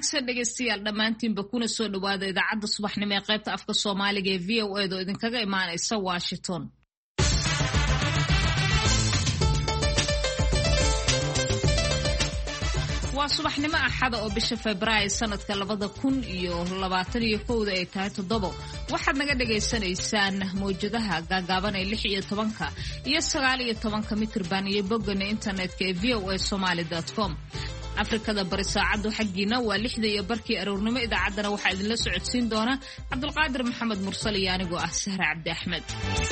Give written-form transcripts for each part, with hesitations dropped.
wanaagsan dhegeystayaal dhammaantiinba kuna soo dhawaada idaacadda subaxnimo ee qaybta afka Soomaaliga ee VOA oo idinkaga imaanaysa Washington. waa subaxnimo axada oo bisha Febraayo sanadka 2021 ay tahay 7 waxaad naga dhageysanaysaan mowjadaha gaagaaban ee 16 iyo 19 mitirban iyo bogana internetka ee voasomali.com. afrikada bari saacadu xaqiina waa 6:00 aroornimo idaacaddana waxa idin la socodsiin doona Cabdulqaadir Maxamed Mursal iyo anigoo ah Sahra Cabdi Axmed.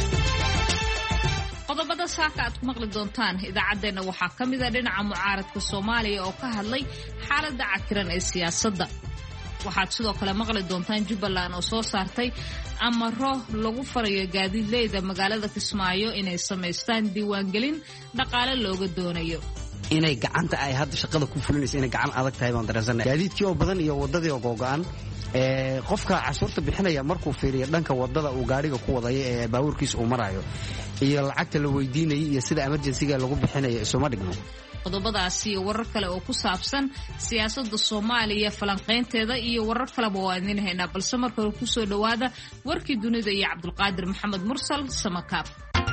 qodobada saaka aad ku maqli doontaan idaacadeena waxaa kamid ah dhinaca mucaaradka Soomaaliya oo ka hadlay xaaladda cakiran ee siyaasadda. waxaad sidoo kale maqli doontaan Jubbaland oo soo saartay amaro lagu farayo gaadiidleyda magaalada Kismaayo inay sameystaan diiwaangelin dhaqaale looga doonayo. inay gacanta ay hadda shaqada ku fulinayso inay gacan adag tahay baan dareensanahay. gaadiidkii oo badan iyo wadadii oo go'an qofka cashuurta bixinaya markuu fiiriyo dhanka wadada uu gaariga ku wadayo ee baabuurkiisa uu marayo iyo lacagta la weydiinayo iyo sida emergency-ga lagu bixinayo isuma dhigno. qodobadaasi iyo warar kale oo ku saabsan siyaasadda Soomaaliya falanqeynteeda iyo warar kale oo aan idin haynaa balse marka hore ku soo dhawaada warkii dunida iyo Cabdulqaadir Maxamed Mursal Samakaab.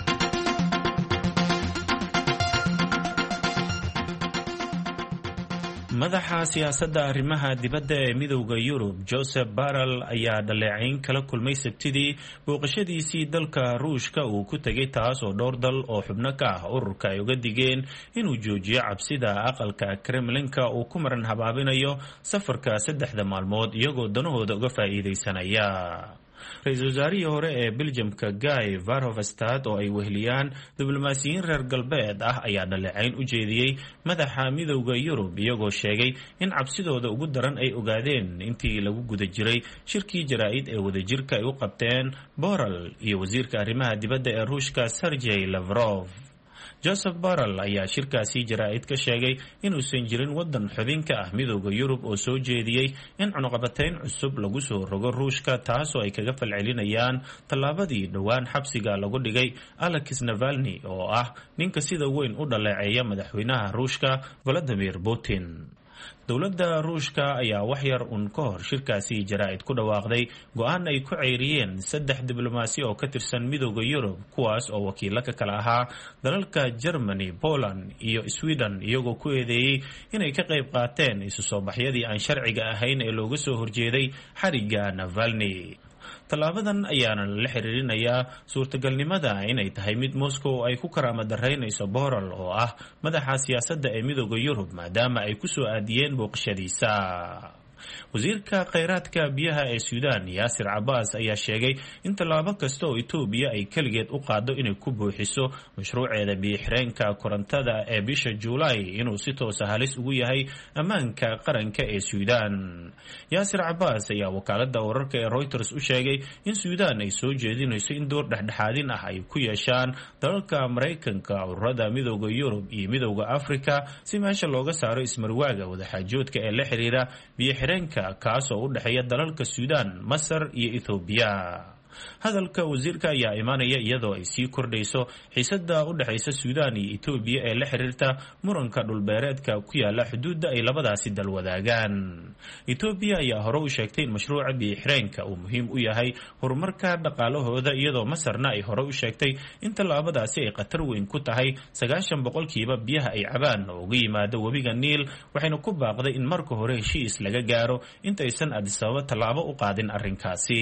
madaxa siyaasadda arrimaha dibadda ee midowda Yurub Joseph Borrell ayaa dhaleecayn kala kulmay Sabtidii booqashadiisii dalka Ruushka uu ku tagay taas oo dhowr dal oo xubno ka ah ururka ay uga digeen inuu joojiyo cabsida aqalka Kremlinka uu ku maran habaabinayo safarka 3 maalmood iyagoo danahooda uga faa'iideysanaya. ra-iisul wasaarihii hore ee Belgiumka Guy Verhofstadt oo ay weheliyaan diblomaasiyiin reer galbeed ah ayaa dhaleecayn u jeediyey madaxa midowda Yurub iyagoo sheegay in cabsidooda ugu daran ay ogaadeen intii lagu guda jiray shirkii jaraa'id ee wadajirka ay u qabteen Borrell iyo wasiirka arrimaha dibadda ee Ruushka Sergey Lavrov. Joseph Borrell ayaa shirkaasi jaraa'id ka sheegay inuusan jirin wadan xubin ka ah midowda Yurub oo soo jeediyey in cunaqabatayn cusub lagu soo rogo Ruushka taasoo ay kaga falcelinayaan tallaabadii dhowaan xabsiga lagu dhigay Alexei Navalny oo ah ninka sida weyn u dhaleeceeya madaxweynaha Ruushka Vladimir Putin. dowladda Ruushka ayaa wax yar ka hor shirkaasi jaraa'id ku dhawaaqday go'aan ay ku ceyriyeen 3 diblomaasi oo ka tirsan midowda Yurub kuwaas oo wakiilo ka kala ahaa dalalka Germany, Poland iyo Sweden iyagoo ku eedeeyay inay ka qayb qaateen isu soo baxyadii aan sharciga ahayn ee looga soo horjeeday xariga Navalny. tallaabadan ayaana la xiriirinayaa suurtagalnimada inay tahay mid Moscow ay ku karaama daraynayso Borrell oo ah madaxa siyaasadda ee midowda Yurub maadaama ay ku soo aadiyeen booqashadiisa. wasiirka kheyraadka biyaha ee Suudaan Yaasir Cabbaas ayaa sheegay in tallaabo kasta oo Itoobiya ay kaligeed u qaado inay ku buuxiso mashruuceeda biyo-xireenka korontada ee bisha Juulaay inuu si toos ah halis ugu yahay ammaanka qaranka ee Suudaan. Yaasir Cabbaas ayaa wakaaladda wararka ee Reuters u sheegay in Suudaan ay soo jeedinayso in door dhexdhexaadin ah ay ku yeeshaan dalalka Mareykanka, ururada midowda Yurub iyo midowda Afrika si meesha looga saaro ismarwaaga wadaxaajoodka ee la xiriira biyo-xireenka kaas oo u dhexeeya dalalka Suudaan, Masar iyo Itoobiya. hadalka wasiirka ayaa imaanaya iyadoo ay sii kordhayso xiisadda u dhaxaysa Suudaan iyo Itoobiya ee la xiriirta muranka dhulbeereedka ku yaala xuduudda ay labadaasi dal wadaagaan. Itoobiya ayaa hore u sheegtay in mashruuca biyo-xireenka uu muhiim u yahay horumarka dhaqaalahooda iyadoo Masarna ay hore u sheegtay in tallaabadaasi ay khatar weyn ku tahay 90% biyaha ay cabaan oo uga yimaada webiga Niil waxayna ku baaqday in marka hore heshiis laga gaaro intaysan Addis Ababa tallaabo u qaadin arrinkaasi.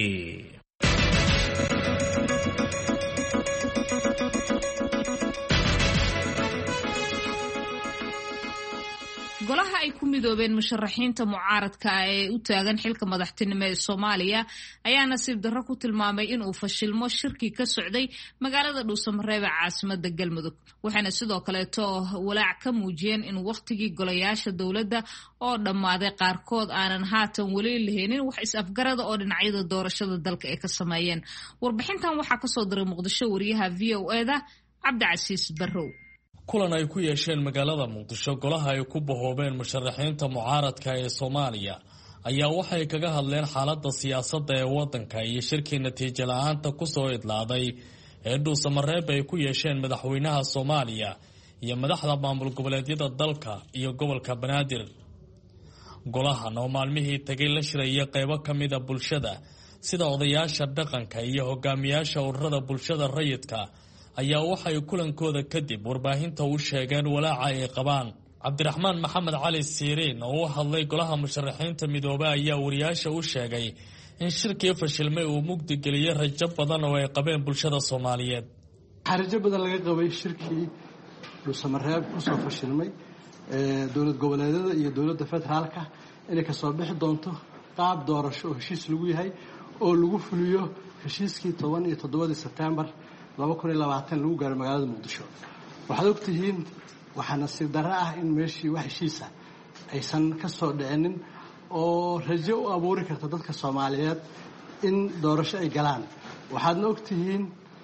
golaha ay ku midoobeen musharaxiinta mucaaradka ee u taagan xilka madaxtinimo ee Soomaaliya ayaa nasiib darro ku tilmaamay in uu fashilmo shirki ka socday magaalada Dhuusamareeb ee caasimadda Galmudug. waxaana sidoo kale walaac ka muujiyeen in waqtigii golayaasha dowladda oo dhammaaday qaarkood aanan haatan weli lahayn wax is-afgarada oo dhinacyada doorashada dalka ay ka sameeyeen. warbixintan waxaa ka soo diray Muqdisho wariyaha VOA-da Cabdicasiis Barrow. kulan ay ku yeesheen magaalada Muqdisho golaha ay ku bahoobeen musharaxiinta mucaaradka ee Soomaaliya ayaa waxay kaga hadleen xaaladda siyaasadda ee wadanka iyo shirkii natiijo la'aanta ku soo idlaaday ee Dhuusamareeb ay ku yeesheen madaxweynaha Soomaaliya iyo madaxda maamul goboleedyada dalka iyo gobolka Banaadir. golahan oo maalmihii tagay la shiraya qaybo ka mida bulshada sida odayaasha dhaqanka iyo hogaamiyaasha ururada bulshada rayidka ayaa waxay kulankooda kadib warbaahinta u sheegeen walaaca ay qabaan. cabdiraxmaan maxamed cali siiriin oo u hadlay golaha musharaxiinta midoobay ayaa wariyaasha u sheegay in shirkii fashilmay uu mugdi geliyay rajo badan oo ay qabeen bulshada Soomaaliyeed. waxaa rajo badan laga qabay shirkii dhuusamareeb kusoo fashilmay dowlad goboleedyada iyo dowladda federaalka inay kasoo bixi doonto qaab doorasho oo heshiis lagu yahay oo lagu fuliyo heshiiskii 17 Sebtembar 2020 lagu gaaray magaalada Muqdisho. waxaad ogtihiin waxaa nasiib darro ah in meeshii wax heshiisa aysan ka soo dhicinin oo rajo u abuuri karta dadka Soomaaliyeed in doorasho ay galaan. waxaadna ogtihiin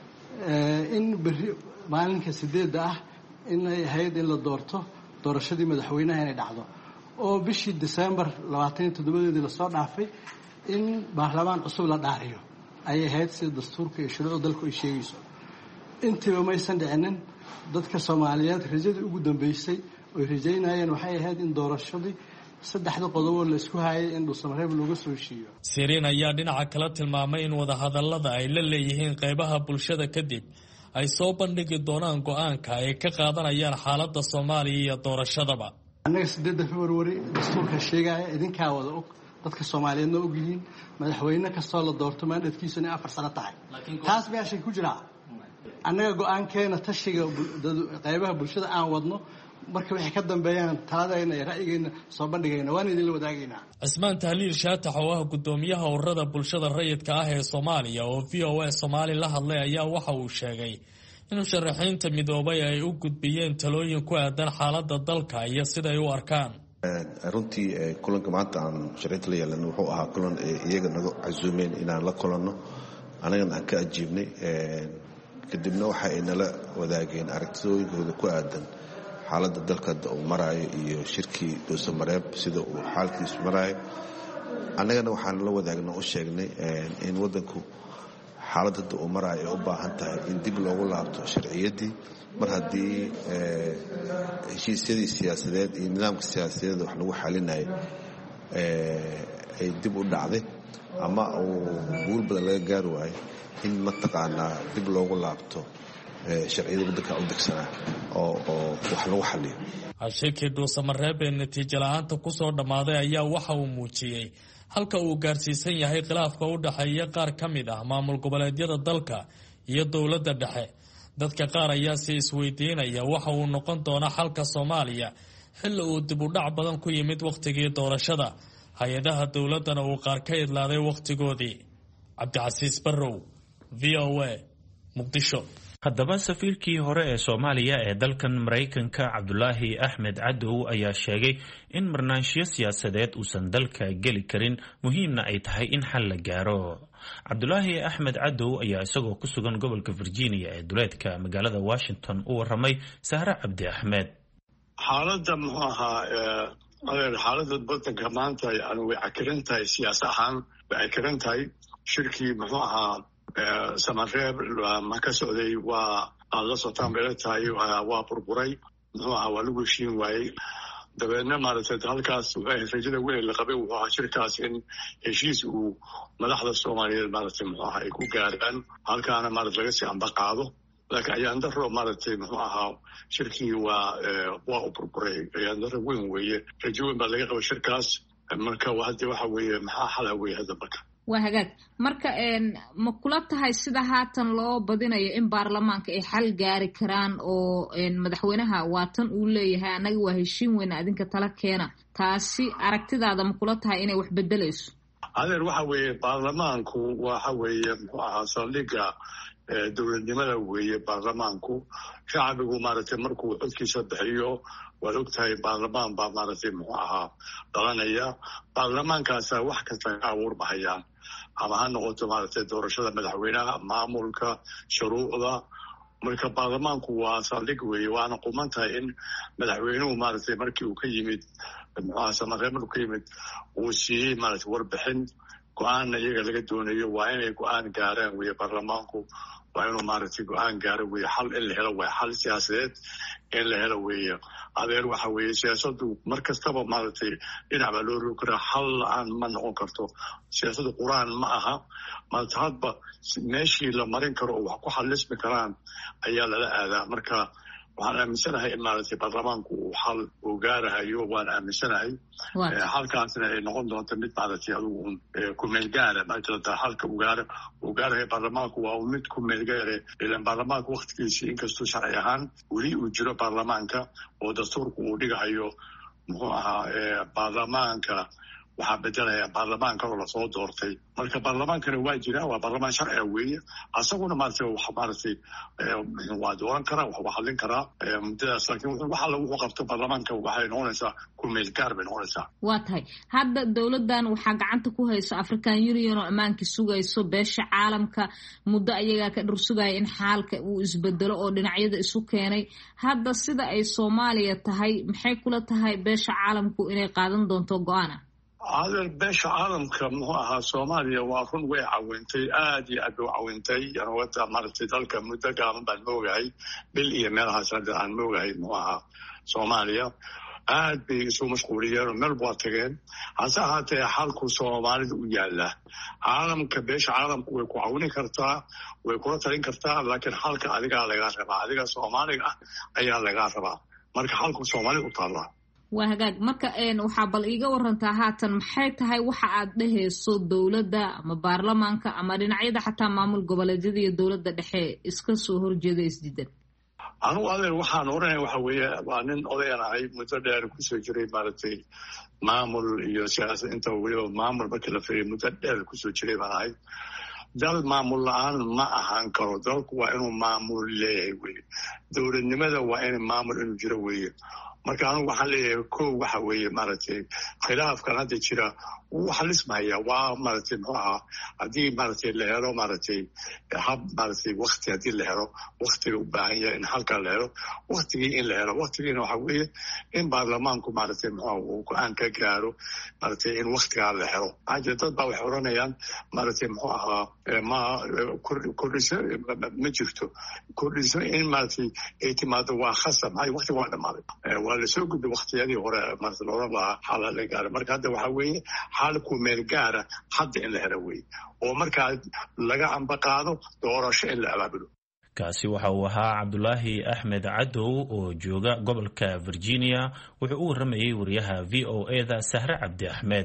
in maalinka 8 ah inay ahayd in la doorto doorashadii madaxweynaha inay dhacdo oo bishii December 27 la soo dhaafay in baarlamaan cusub la dhaariyo ay ahayd sida dastuurka iyo shuruucda dalku ay sheegayso. intiba maysan dhicinin. dadka Soomaaliyeed rajadii ugu dambeysay oo rajaynayeen waxay ahayd in doorashadii 3 qodob la isku hayay in dhuusamareeb looga soo heshiiyo. Siiriin ayaa dhinaca kale tilmaamay in wadahadallada ay la leeyihiin qaybaha bulshada kadib ay soo bandhigi doonaan go'aanka ay ka qaadanayaan xaaladda Soomaaliya iyo doorashadaba. annaga 8 February dastuurka sheegaya idinkaa wada og dadka Soomaaliyeedna og yihiin madaxweyne kastoo la doorto maandadkiisuna 4 sano tahay. taas meesha ku jira annaga go'aankeena tashiga qaybaha bulshada aan wadno marka wixii ka dambeeyaan taladayna iyo ra'yigeena soo bandhigayna waan idin la wadaagaynaa. Cismaan Tahliil Shaatax oo ah gudoomiyaha ururada bulshada rayidka ah ee Soomaaliya oo VOA Soomaali la hadlay ayaa waxa uu sheegay in musharaxiinta midoobay ay u gudbiyeen talooyin ku aadan xaaladda dalka iyo sida ay u arkaan. runtii kulanka maanta aan musharaxiinta la yeelan wuxuu ahaa kulan iyaga naga casuumeen inaan la kulanno anagana aan ka ajiibnay kadibna waxa ay nala wadaageen aragtidooyinkooda ku aadan xaaladda dalka uu maraayo iyo shirkii dhuusamareeb sida uu xaalkiisu maraayo. annagana waxaan la wadaagna u sheegnay in waddanku xaaladda uu maraayo ay u baahan tahay in dib loogu laabto sharciyaddii mar haddii heshiisyadii siyaasadeed iyo nidaamka siyaasadeed wax lagu xalinayo ay dib u dhacday ama uu guul badan laga gaari waayo in mataqaanaa dib loogu laabto sharciyada waddanka u degsanaa oo wax lagu xaliyo. shirkii dhuusamareeb ee natiijo la'aanta ku soo dhammaaday ayaa waxa uu muujiyey halka uu gaarsiisan yahay khilaafka u dhaxeeya qaar ka mid ah maamul goboleedyada dalka iyo dowladda dhexe. dadka qaar ayaa si isweydiinaya waxa uu noqon doonaa xalka Soomaaliya xilli uu dib u dhac badan ku yimid waqtigii doorashada hay-adaha dowladdana uu qaar ka idlaaday waqtigoodii. Cabdicasiis Barrow, VOA, Muqdisho. haddaba safiirkii hore ee Soomaaliya ee dalkan Mareykanka Cabdulaahi Axmed Cadow ayaa sheegay in marnaanshiyo siyaasadeed uusan dalka geli karin muhiimna ay tahay in xal la gaaro. Cabdulaahi Axmed Cadow ayaa isagoo ku sugan gobolka Virginia ee duleedka magaalada Washington u waramay Sahra Cabdi Axmed. xaaladda muxuu ahaa xaaladda waddanka maanta way cakiran tahay siyaas ahaan way cakiran tahay. shirkii muxuu ahaa samareeb ma ka socday waa aad la socotaan bay la tahay waa burburay muxuu ahaa waa lagu heshiin waayey. dabeedna maaragtay halkaas rajada weyn la qabay wuxuu ahaa shirkaas in heshiis uu madaxda Soomaaliyeed maaragtay muxuu ahaa ay ku gaaraan halkaana maaragtay laga sii amba qaado. laakiin ayaan daro maaragtay muxuu ahaa shirkii waa u burburay ayaan daro weyn weeye. rajo weyn baa laga qaba shirkaas marka hadda waxa weeye maxaa xala weeye hadda marka. waa hagaag marka ma kula tahay sida haatan loo badinayo in baarlamaanka ay xal gaari karaan oo madaxweynaha waatan uu leeyahay annaga waa heshiin weyna adinka tala keena taasi aragtidaada ma kula tahay inay wax bedelayso? adeer waxa weeye baarlamaanku waxa weeye muxuu ahaa saldhigga dowladnimada weeye baarlamaanku. shacbigu maaragtay markuu codkiisa bixiyo waad ogtahay baarlamaan baa maaragtay muxuu ahaa dhalanaya. baarlamaankaasa wax kasta ka abuurmahayaan ama ha noqoto maaragtay doorashada madaxweynaha maamulka shuruucda. marka baarlamaanku waa saldhig weeye waana quman tahay in madaxweynuhu maaragtay markii uu ka yimid muxuu ahaa samareeb markuu ka yimid uu siiyey maaragtay warbixin go-aanna iyaga laga doonayo waa inay go-aan gaaraan weeye baarlamaanku waa inuu maaragtay go-aan gaaro weeye xal in la helo waay xal siyaasadeed in la helo weeye adeer waxa weeye siyaasadu mar kastaba maaragtay dhinac baa loo rogi karaa xal la-aan ma noqon karto siyaasadu quraan ma aha maarata hadba meeshii la marin karo oo wax ku xalismi karaan ayaa lala aadaa marka waxaan aaminsanahay in maaragtay baarlamaanku uu xal uu gaarahayo waan aaminsanahay xalkaasna ay noqon doonto mid maaragtay adigu kumeel gaara maajirata xalka uu gaarahayo baarlamaanku waa mid kumeel gaare ilan baarlamaanka waktigiisii inkastuu sharci ahaan weli uu jiro baarlamaanka oo dastuurku uu dhigahayo muxuu ahaa baarlamaanka waxaa bedelaya baarlamaan kaloo lasoo doortay marka baarlamaankana waa jira waa baarlamaan sharciga weeye asaguna maaragtay waa dooran karaa waa hadlin karaa muddadaas laakiin wax alla wuxuu qabto baarlamaanka waxay noqonaysaa kumeel gaar bay noqonaysaa waa tahay hadda dowladdan waxaa gacanta ku haysa African Union oo ammaanka sugayso beesha caalamka muddo ayagaa ka dhur sugaya in xaalka uu isbedelo oo dhinacyada isu keenay hadda sida ay Soomaaliya tahay maxay kula tahay beesha caalamku inay qaadan doonto go'aan adeer beesha caalamka muxuu ahaa Soomaaliya waa run way caawintay aad iyo aad u caawintay wada maaragtay dalka muddo gaaban baan moogahay bil iyo meelahaas hadda aan moogahay muxuu ahaa Soomaaliya aad bay isu mashquuliyeen meel baa tageen hase ahaatee xalku Soomaalida u yaala caalamka beesha caalamku way ku caawin kartaa way kula talin kartaa laakiin xalka adigaa lagaa rabaa adiga Soomaaliga ah ayaa lagaa rabaa marka xalku Soomaalida u taala waa hagaag marka waxaa bal iiga warantaa haatan maxay tahay waxa aad dhehayso dowladda ama baarlamaanka ama dhinacyada xataa maamul goboleedyada iyo dowladda dhexe iska soo horjeeda isdiidan anugu adeer waxaan oranaya waxa weeye waa nin odayan ahay muddo dheer kusoo jiray maaragtay maamul iyo siyaasad inta weliba maamul markii la fiiriyo muddo dheer kusoo jiray baan ahay dal maamul la-aan ma ahaan karo dalku waa inuu maamul leeyahay weye dowladnimada waa in maamul inuu jiro weeye marka anugu waxaan leeyahay kow waxa weeye maaragtay khilaafkan hadda jira wuu xalismaya waa maaragtay muxuu ahaa haddii maaragtay la helo maaragtay hab maaragtay wakti haddii la helo waktiga u baahan yahay in halkaa la helo waktigii in la helo waktigiina waxa weeye in baarlamaanku maaragtay muxuu uu go-aan ka gaaro maaragtay in waktigaa la helo maxaa jira dad baa waxay oranayaan maaragtay muxuu ahaa ma kordhiso ma jirto kordhiso in maaragtay ay timaado waa khasab maxay waktiga waa dhamaaday waa lasoo gudbay waktiyadii hore maaragtay looran lahaa xaala la gaaro marka hadda waxaa weeye xaalku meel gaara hadda in la helo weeye oo markaa laga ambaqaado doorasho in la abaabulo kaasi waxa uu ahaa Cabdulaahi Axmed Cadow oo jooga gobolka Virginia wuxuu u waramayay wariyaha VOA-da Sahre Cabdi Axmed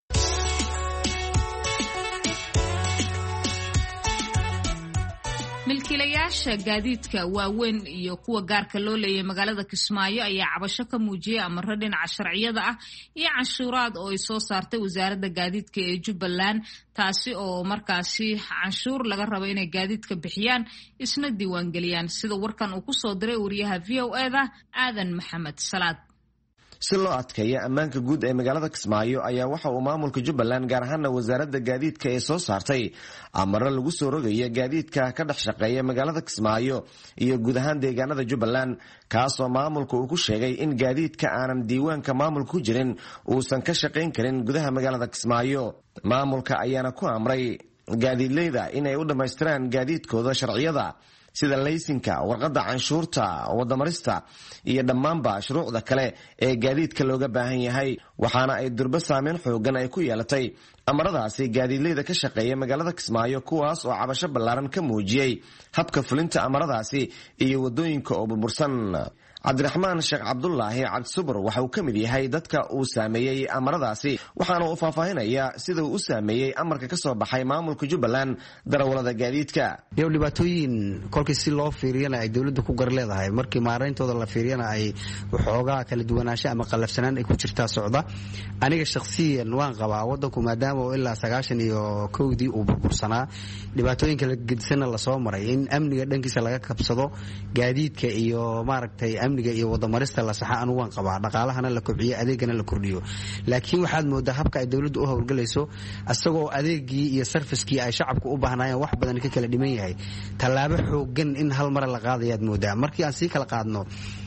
milkiilayaasha gaadiidka waaweyn iyo kuwa gaarka loo leeyahay magaalada Kismaayo ayaa cabasho ka muujiyay amarro dhinaca sharciyada ah iyo canshuuraad oo ay soo saartay wasaaradda gaadiidka ee Jubbaland taasi oo markaasi canshuur laga rabo inay gaadiidka bixiyaan isna diiwaan geliyaan sida warkan uu ku soo diray wariyaha VOA-da Aadan Maxamed Salaad si loo adkeeyo ammaanka guud ee magaalada Kismaayo ayaa waxa uu maamulka Jubbaland gaar ahaan wasaaradda gaadiidka ee soo saartay amarro lagu soo rogayo gaadiidka ka dhex shaqeeya magaalada Kismaayo iyo guud ahaan deegaanada Jubbaland kaas oo maamulku uu ku sheegay in gaadiidka aanan diiwaanka maamulka ku jirin uusan ka shaqayn karin gudaha magaalada Kismaayo maamulka ayaana ku amray gaadiidleyda inay u dhamaystiraan gaadiidkooda sharciyada sida laysinka warqadda canshuurta wadamarista iyo dhammaanba shuruucda kale ee gaadiidka looga baahan yahay waxaana ay durba saameyn xoogan ay ku yeelatay amaradaasi gaadiidleyda ka shaqeeya magaalada Kismaayo kuwaas oo cabasho ballaaran ka muujiyey habka fulinta amaradaasi iyo wadooyinka oo burbursan cabdiraxmaan sheekh cabdulaahi cabdisubur waxa uu ka mid yahay dadka uu saameeyey amaradaasi waxaana uu faahfaahinaya sida uu u saameeyey amarka ka soo baxay maamulka Jubbaland darawalada gaadiidka iyo dhibaatooyin kolkii si loo fiiriyana ay dawladdu ku gar leedahay markii maarayntooda la fiiriyana ay waxoogaa kala duwanaansho ama qalafsanaan ay ku jirtaa socda aniga shakhsiyan waan qabaa wadanku maadaama oo ilaa 91dii uu burbursanaa dhibaatooyin kala gedisanna la soo maray in amniga dhankiisa laga kabsado gaadiidka iyo maaragtay amniga iyo wadamarista la saxa anu waan qabaa dhaqaalahana la kobciyo adeegana la kordhiyo laakiin waxaad moodaa habka ay dawladdu u howlgalayso asagoo adeegii iyo sarfiskii ay shacabku u baahnaayeen wax badan ka kala dhiman yahay tallaabo xoogan in hal mar la qaadayaad moodaa markii aan sii kala qaadno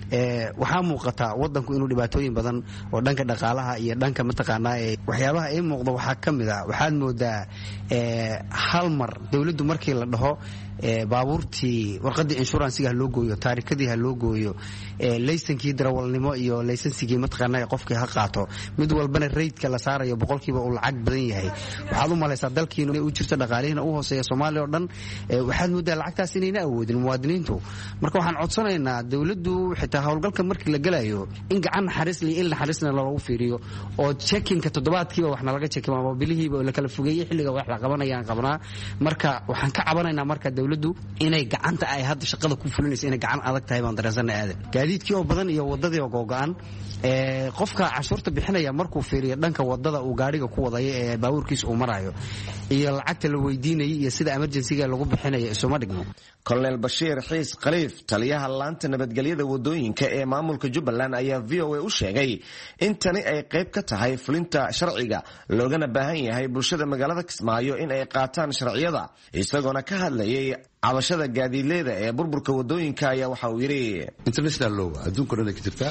waxaa muuqata wadanku inuu dhibaatooyin badan oo dhanka dhaqaalaha iyo dhanka mataqaanaa waxyaabaha ay muuqda waxaa ka mid a waxaad moodaa hal mar dowladdu markii la dhaho baabuurtii warqadii inshuransiga ha loo gooyo taarikadii ha loo gooyo laysankii darawalnimo iyo laysansigii mataqaanaa qofkii ha qaato mid walbana raydka la saarayo boqolkiiba uu lacag badan yahay waxaad u malaysaa dalkiina u jirto dhaqaalihiina u hooseeya soomaaliya oo dhan waxaad moodaa lacagtaas inayna awoodin muwaadiniintu marka waxaan codsanaynaa dowladdu xitaa howlgalka markii la gelayo in gacan naxariis liyo il naxariisna loogu fiiriyo oo checkinka toddobaadkiiba waxna laga checkin ama bilihiiba oo la kala fogeeyey xilliga wax la qabanayaan qabnaa marka waxaan ka cabanaynaa marka dowladdu inay gacanta ay hadda shaqada ku fulinayso inay gacan adag tahay baan dareensana aadan gaadiidkii oo badan iyo wadadii oo googo'an qofka cashuurta bixinaya markuu fiiriyo dhanka wadada uu gaariga ku wadayo ee baabuurkiisa uu marayo iyo lacagta la weydiinayay iyo sida emergencyga lagu bixinayo isuma dhigmo kolonel bashiir xiis khaliif taliyaha laanta nabadgelyada wadooyinka ee maamulka jubbaland ayaa v o a u sheegay in tani ay qayb ka tahay fulinta sharciga loogana baahan yahay bulshada magaalada kismaayo in ay qaataan sharciyada isagoona ka hadlayay cabashada gaadiidleyda ee burburka wadooyinka ayaa waxa uu yidhi international law adduunka dhan ay ka jirtaa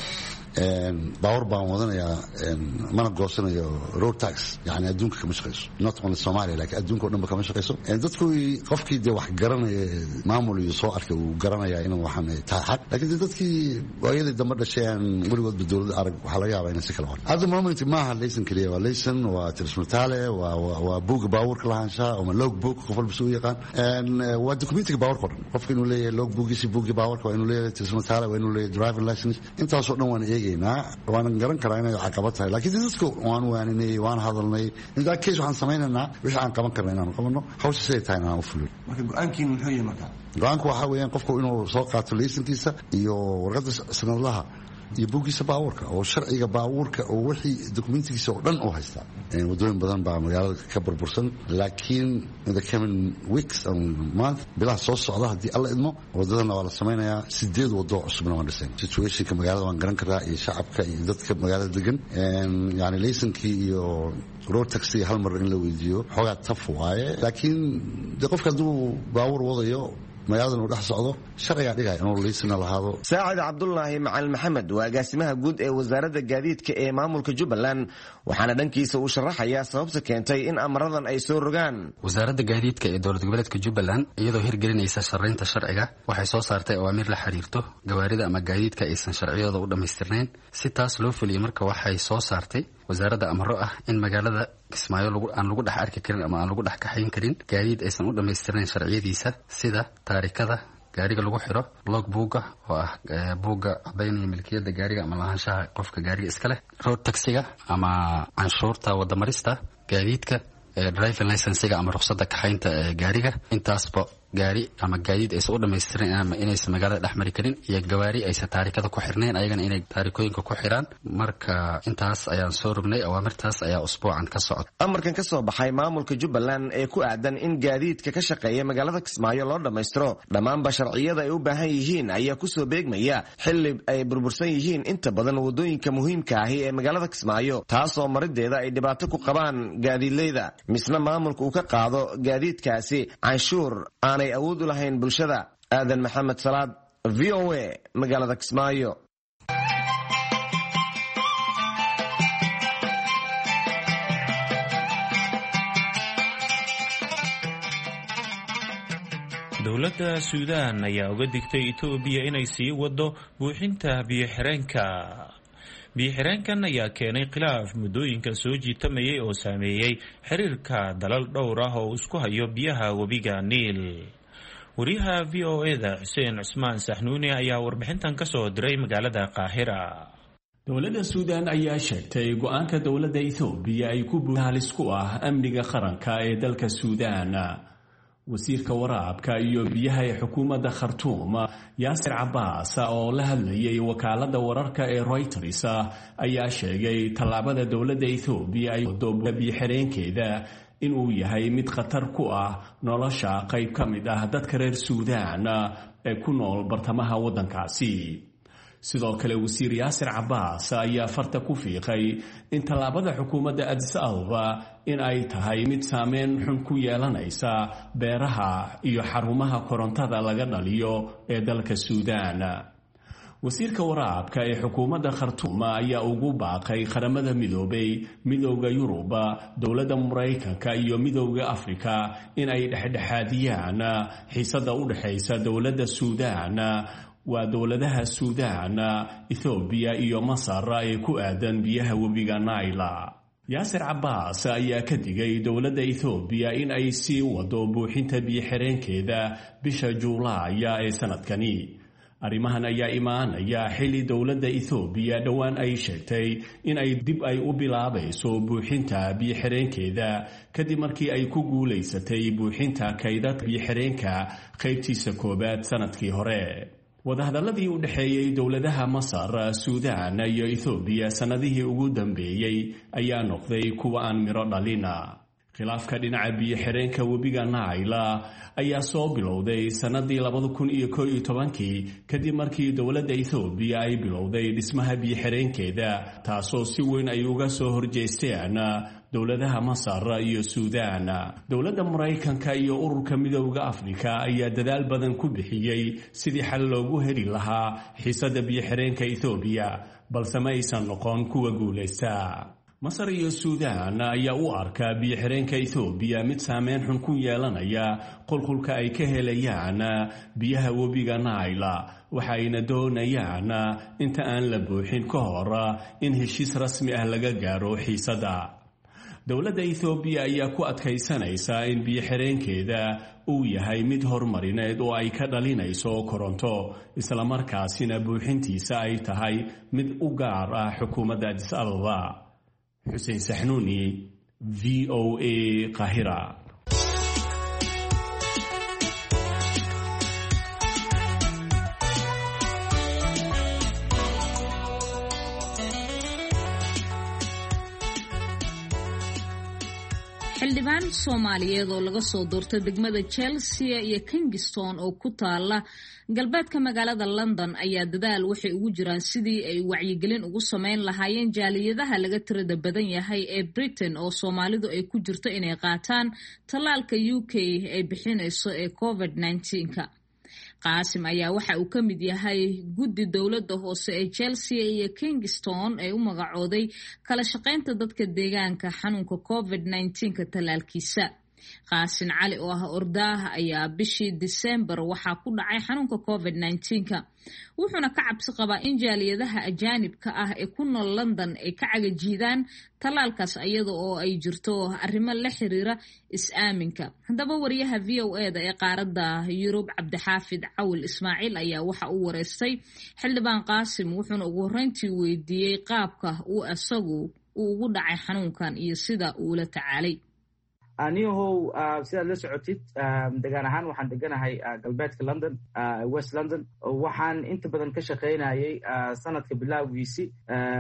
baawar baan wadanayaa mana goosanayo road tax yani adduunka kama shaqayso not only Somalia laakiin adduunka oo dhan ba kama shaqayso dadku qofkii de wax garanaya maamul iyo soo arkay uu garanaya inuu waxaan tahay xaq laakiin dadkii waayada dambe dhasheen weligood dawladda arag waxa laga yaabaa inay si kala hadlo hadda moment maaha laysan kaliya waa laysan waa tirsmataale waa buuga baawarka lahaanshaha ama log book qof walba soo yaqaan waa dokumentiga baawarka oo dhan qofka inuu leeyahay log boogiisa buuga baawarka waa inuu leeyahay tirsmataale waa inuu leeyahay driving license intaasoo dhan waan eegaynaa waan garan karaa inay caqabad tahay laakiin dadku waan waaninay waan hadalnay inta case waxaan samaynaynaa wixii aan qaban karnaa inaan qabanno hawsha siday tahay inaan u fulin marka go'aankiin muxuu yahay marka go'aanku waxaa weeyaan qofku inuu soo qaato laysankiisa iyo warqadda sanadlaha iyo buugiisa baabuurka oo sharciga baabuurka oo wixii dokumentigiisa oo dhan u haystaa wadooyin badan baa magaalada ka burbursan laakiin in the coming weeks and month bilaha soo socda haddii alla idmo wadadana waa la samaynayaa 8 wado cusubna waan dhiseen situationka magaalada waan garan karaa iyo shacabka iyo dadka magaalada degan yani laysankii iyo road taxi hal mar in la weydiiyo xoogaa taf waaye laakiin de qofka hadduu baabuur wadayo magaalada uu dhex socdo sharciga dhigay inuu liisna lahaado saacid cabdullaahi macalin maxamed waa agaasimaha guud ee wasaaradda gaadiidka ee maamulka jubbaland waxaana dhankiisa uu sharaxayaa sababta keentay in amaradan ay soo rogaan wasaaradda gaadiidka ee dowlad goboleedka jubbaland iyadoo hirgelinaysa sharaynta sharciga waxay soo saartay awaamiir la xiriirto gawaarida ama gaadiidka aysan sharciyadooda u dhammaystirnayn si taas loo fuliyo marka waxay soo saartay wasaaradda amaro ah in magaalada kismaayo aan lagu dhex arki karin ama aan lagu dhex kaxayn karin gaadiid aysan u dhammaystirnayn sharciyadiisa sida taarikada gaariga lagu xiro log buuga oo ah buuga cadaynaya milkiyada gaariga ama lahaanshaha qofka gaariga iska leh road taxiga ama canshuurta wadamarista gaadiidka driving licensiga ama ruqsadda kaxaynta gaariga intaasba gaari ama gaadiid aysan u dhammaystiran ama inaysan magaalada dhex mari karin iyo gawaari aysan taarikada ku xirnayn ayagana inay taarikooyinka ku xiraan marka intaas ayaan soo rognay awaamirtaas ayaa usbuucan ka socda amarkan ka soo baxay maamulka jubbaland ee ku aadan in gaadiidka ka shaqeeya magaalada kismaayo loo dhammaystiro dhammaanba sharciyada ay u baahan yihiin ayaa kusoo beegmaya xilli ay burbursan yihiin inta badan wadooyinka muhiimka ahi ee magaalada kismaayo taasoo marideeda ay dhibaato ku qabaan gaadiidleyda misna maamulka uu ka qaado gaadiidkaasi canshuur aanay awood u lahayn bulshada aadan maxamed salaad v o a magaalada kismaayo dowladda suudaan ayaa uga digtay etoobiya inay sii wado buuxinta biyo-xireenka biyo-xireenkan ayaa keenay khilaaf muddooyinkan soo jiitamayay oo saameeyey xiriirka dalal dhowr ah oo isku hayo biyaha webiga niil wariyaha v o eda xuseen cusmaan saxnuuni ayaa warbixintan ka soo diray magaalada qaahira dowladda suudaan ayaa sheegtay go-aanka dowladda ethoobiya ay ku halis ku ah amniga qaranka ee dalka suudaan wasiirka waraabka iyo biyaha ee xukuumadda khartuum yaasir cabaas oo la hadlayay wakaaladda wararka ee Reuters ayaa sheegay tallaabada dowladda Ethiopia ay wado biyo-xireenkeeda inuu yahay mid khatar ku ah nolosha qayb ka mid ah dadka reer Suudaan ee ku nool bartamaha waddankaasi sidoo kale wasiir yaasir cabaas ayaa farta ku fiiqay in tallaabada xukuumadda Addis Ababa in ay tahay mid saameyn xun ku yeelanaysa beeraha iyo xarumaha korontada laga dhaliyo ee dalka Suudaan wasiirka waraabka ee xukuumadda Khartoum ayaa ugu baaqay qaramada midoobay midowga Yurub dowladda Mareykanka iyo midowga Afrika in ay dhexdhexaadiyaan xiisada u dhaxaysa dowladda Suudaan waa dowladaha Suudaan, Ethiopia iyo Masar ee ku aadan biyaha webiga Nile. Yaasir Cabbaas ayaa ka digay dowladda Ethiopia in ay sii wado buuxinta biyo-xireenkeeda bisha Juulaay ee sanadkani. Arrimahan ayaa imaanaya xilli dowladda Ethiopia dhowaan ay sheegtay in ay dib ay u bilaabayso buuxinta biyo-xireenkeeda kadib markii ay ku guulaysatay buuxinta kaydad biyo-xireenka qaybtiisa koobaad sanadkii hore. wadahadaladii u dhaxeeyay dowladaha Masar, Suudaan iyo Ethiopia sanadihii ugu dambeeyay ayaa noqday kuwa aan miro dhalina. khilaafka dhinaca biyo-xireenka webiga Nile ayaa soo bilowday sanadii 2011 kadib markii dowladda Ethiopia ay bilowday dhismaha biyo-xireenkeeda taasoo si weyn ay uga soo horjeesteen dowladaha Masar iyo Suudaan. dowladda Mareykanka iyo ururka midowga Afrika ayaa dadaal badan ku bixiyay sidii xal loogu heli lahaa xiisada biyo-xireenka Ethiopia balse ma aysan noqon kuwa guuleysta. Masar iyo Suudaan ayaa u arka biyo-xireenka Ethiopia mid saameyn xun ku yeelanaya qulqulka ay ka helayaan biyaha webiga Nile waxayna doonayaan inta aan la buuxin ka hor in heshiis rasmi ah laga gaaro xiisada. dowladda Ethiopia ayaa ku adkaysanaysa in biyo-xireenkeeda uu yahay mid horumarineed oo ay ka dhalinayso koronto isla markaasina buuxintiisa ay tahay mid u gaar ah xukuumadda Addis Ababa. Hussein Sahnuni, VOA Qahira. xildhibaan Soomaaliyeed oo laga soo doortay degmada Chelsea iyo Kingston oo ku taala galbeedka magaalada London ayaa dadaal waxay ugu jiraan sidii ay wacyigelin ugu sameyn lahaayeen jaaliyadaha laga tirada badan yahay ee Britain oo Soomaalidu ay ku jirto inay qaataan tallaalka UK ay bixinayso ee COVID-19-ka. Qaasim ayaa waxa uu ka mid yahay guddi dowladda hoose ee Chelsea iyo Kingston ee u magacooday kala shaqaynta dadka deegaanka xanuunka COVID-19-ka talaalkiisa. Qaasim Cali oo ah ordaaha ayaa bishii December waxaa ku dhacay xanuunka COVID-19-ka wuxuuna ka cabsi qabaa in jaaliyadaha ajaanibka ah ee ku nool London ay ka cagajiidaan talaalkaas iyada oo ay jirto arrimo la xiriira is-aaminka. haddaba wariyaha VOA-da ee qaaradda Yurub Cabdixaafid Cawil Ismaaciil ayaa waxa uu wareystay xildhibaan Qaasim wuxuuna ugu horreyntii weydiiyey qaabka uu asagu ugu dhacay xanuunkan iyo sida uu la tacaalay. aniyahow sidaad la socotid degaan ahaan waxaan deganahay galbeedka London, West London. waxaan inta badan ka shaqaynayay sanadka bilowgiisii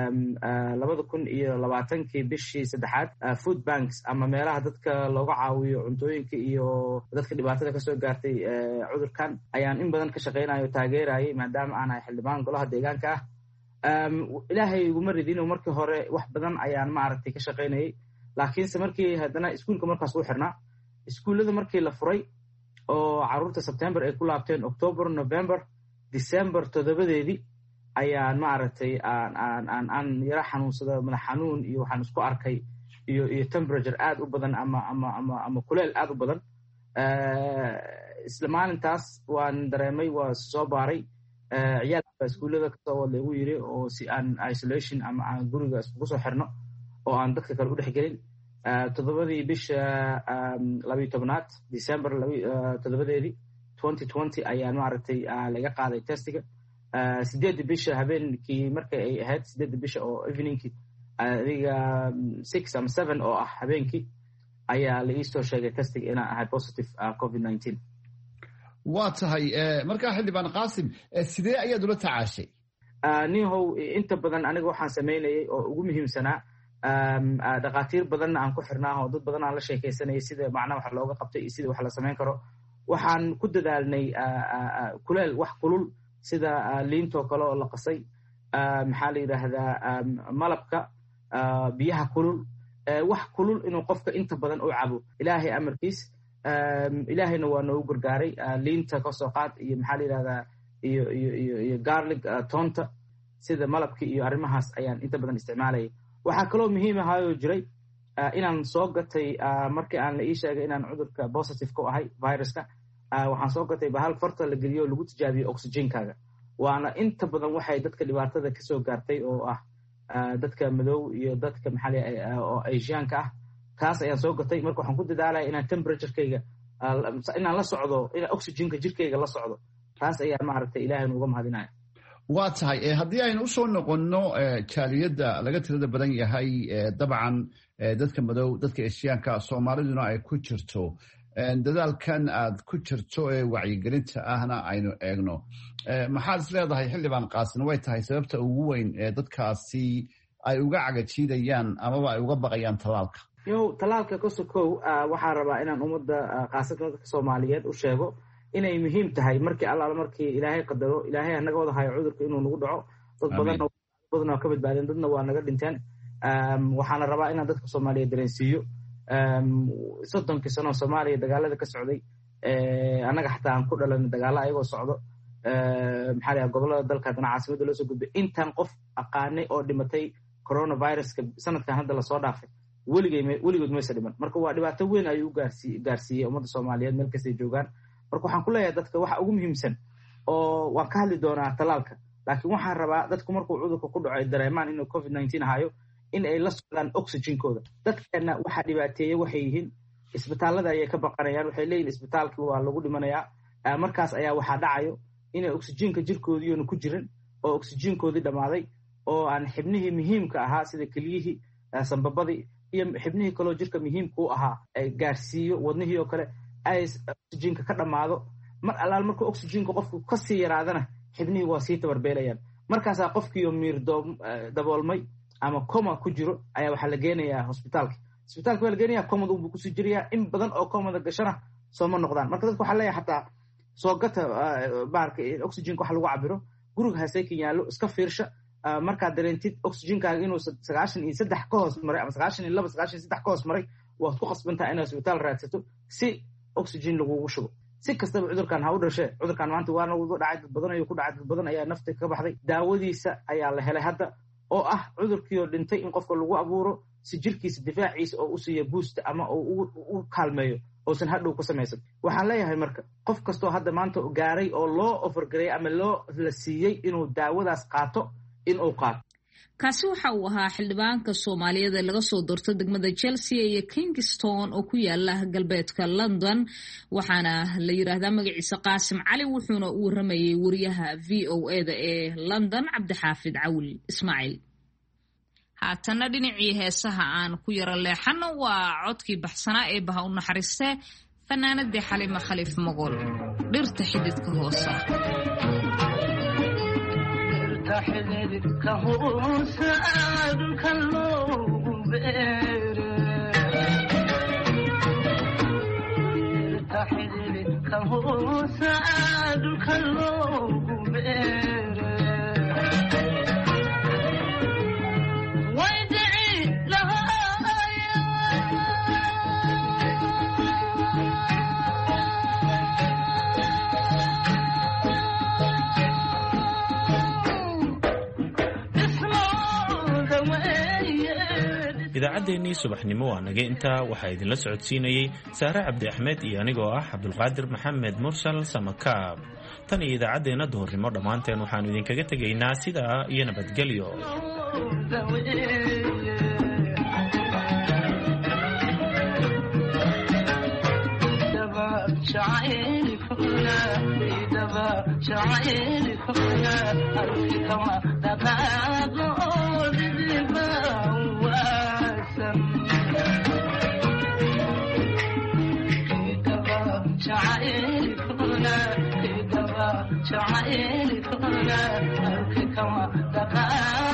2020 bishii saddexaad food banks ama meelaha dadka looga caawiyo cuntooyinka iyo dadka dhibaatada kasoo gaartay cudurkan ayaan in badan ka shaqaynayo taageerayay maadaama aan ahay xildhibaan golaha deegaanka ah. ilaahay iguma ridin markii hore wax badan ayaan maaragtay ka shaqaynayay laakiinse markii haddana iskuulka markaas u xirnaa iskuullada markii la furay oo caruurta September ay ku laabteen October, November, December 7deedii ayaan maaragtay aan yara xanuunsada madax xanuun iyo waxaan isku arkay iyo temperature aad u badan ama kuleel aad u badan. isla maalintaas waan dareemay waa soo baaray ciyaalka iskuullada kasoo wada lagu yiri oo si aan isolation ama aan guriga isku soo xirno oo aan dadka kale u dhexgelin. 7 bisha 12 December 7deedii 2020 ayaan maaragtay laga qaaday testiga. 8 bisha habeenkii markay ay ahayd 8 bisha oo eveningkii adiga 6 ama 7 oo ah habeenkii ayaa la ii soo sheegay testiga inaan ahay positive COVID-19. waa tahay markaa xildhibaan Qaasim sidee ayaad ula tacaashay? niyahow inta badan aniga waxaan sameynayay oo ugu muhiimsanaa dhaqaatiir badanna aan ku xirnaa oo dad badan aan la sheekaysanayay sida macnaha wax looga qabtay iyo sida wax la samayn karo. waxaan ku dadaalnay kuleel wax kulul sida liintoo kale oo la qasay, maxaa la yidhaahdaa malabka, biyaha kulul, wax kulul inuu qofka inta badan u cabo. ilaahay amarkiis ilaahayna waa noogu gargaaray. liinta kasoo qaad iyo maxaa la yidhahdaa iyo garlic toonta sida malabka iyo arrimahaas ayaan inta badan isticmaalayay. waxaa kaloo muhiim ahayoo jiray inaan soo gatay markii aan la ii sheegay inaan cudurka positive ku ahay viruska, waxaan soo gatay bahal farta la geliyo lagu tijaabiyo oxygenkaaga. waana inta badan waxay dadka dhibaatada kasoo gaartay oo ah dadka madow iyo dadka oo asiaanka ah. kaas ayaan soo gatay. marka waxaan ku dadaalaya inaan temperaturekayga inaan la socdo, inaan oxygenka jirkayga la socdo. taas ayaan maaragtay ilaahay nuuga mahadinaya. waa tahay haddii aynu usoo noqonno jaaliyadda laga tirada badan yahay dabcan dadka madow, dadka asiyaanka, soomaaliduna ay ku jirto, dadaalkan aad ku jirto ee wacyigelinta ahna aynu eegno, maxaad is leedahay xildhibaan qaasin way tahay sababta ugu weyn ee dadkaasi ay uga cagajiidayaan amaba ay uga baqayaan talaalka? talaalka kasokow waxaa rabaa inaan ummadda khaasatan dadka soomaaliyeed u sheego inay muhiim tahay markii allaala markii ilaahay qadaro, ilaahay hanaga wada hayo cudurka inuu nagu dhaco. dad badan waa ka badbaadeen, dadna waa naga dhinteen. waxaana rabaa inaan dadka soomaaliyeed dareensiiyo 30 sano soomaaliya dagaalada ka socday, annaga xataa aan ku dhalan dagaalo ayagoo socdo, gobolada dalka haddana caasimadda loo soo gudbay. intaan qof aqaanay oo dhimatay coronaviruska sanadkan hadda lasoo dhaafay weligood maysa dhiman. marka waa dhibaato weyn ayuu gaarsiiyey ummadda soomaaliyeed meel kastay joogaan. marka waxaan ku leeyahay dadka waxa ugu muhiimsan, oo waan ka hadli doonaa talaalka, laakiin waxaan rabaa dadku markuu cudurka ku dhaco ay dareemaan inuu covid-19 hayo in ay la socdaan oxygenkooda. dadkeena waxaa dhibaateeye waxay yihiin isbitaalada ayay ka baqanayaan, waxay leeyihin isbitaalkii waa lagu dhimanayaa. markaas ayaa waxaa dhacayo inay oxygenka jirkoodiiona ku jirin oo oxygenkoodii dhammaaday, oo aan xibnihii muhiimka ahaa sida keliyihii, sambabadii iyo xibnihii kaloo jirka muhiimka u ahaa ay gaarsiiyo wadnihii oo kale ay oxygenka ka dhammaado. mar allaal markuu oxygenka qofku kasii yaraadana xibnihii waa sii tabarbeelayaan. markaasaa qofkiioo miir daboolmay ama coma ku jiro ayaa waxaa la geenayaa hosbitaalka waa la geenayaa, comad unbuu kusii jirayaa. in badan oo comada gashana sooma noqdaan. marka dadka waxaa leeyahay xataa soo gata oxygenka wax lagu cabiro guriga haseykan yaallo, iska fiirsha. markaad dareentid oxygenkaaga inuu 93 ka hoos maray ama 92 93 ka hoos maray, waad ku qasbantaha inaad isbitaal raadsato si oxygen lagugu shubo. si kastaba cudurkan ha u dhashee, cudurkan maanta waana dhacay, dad badan ayuu ku dhacay, dad badan ayaa nafta ka baxday. daawadiisa ayaa la helay hadda, oo ah cudurkii oo dhintay in qofka lagu abuuro si jirkiisa difaaciisa oo u siiya boost ama u kaalmeeyo oosan hadhow ku samaysan. waxaan leeyahay marka qof kastoo hadda maanta gaaray oo loo ofargareeyay ama la siiyey inuu daawadaas qaato inuu qaato. kaasi waxa uu ahaa xildhibaanka Soomaaliyeed ee laga soo doorto degmada Chelsea iyo Kingston oo ku yaala galbeedka London, waxaana la yiraahdaa magaciisa Qaasim Cali, wuxuuna u waramayay wariyaha VOA-da ee London Cabdixaafid Cawil Ismaaciil. haatana dhinacii heesaha aan ku yara leexano waa codkii baxsanaa ee baha u naxariistay fanaanadii Xalima Khaliif Magool, dhirta xididka hoosa. حددك هو سعادك اللوم حددك هو سعادك اللوم وادعي لها idaacaddeenii subaxnimo waa naga intaa. waxaa idinla socodsiinayey saare cabdi axmed iyo anigoo ah cabdulqaadir maxamed mursal samakaab. tan iyo idaacaddeenna duhurnimo dhammaanteen waxaannu idinkaga tegaynaa sidaa iyo nabadgelyo. شعائرك هنا كما دقائق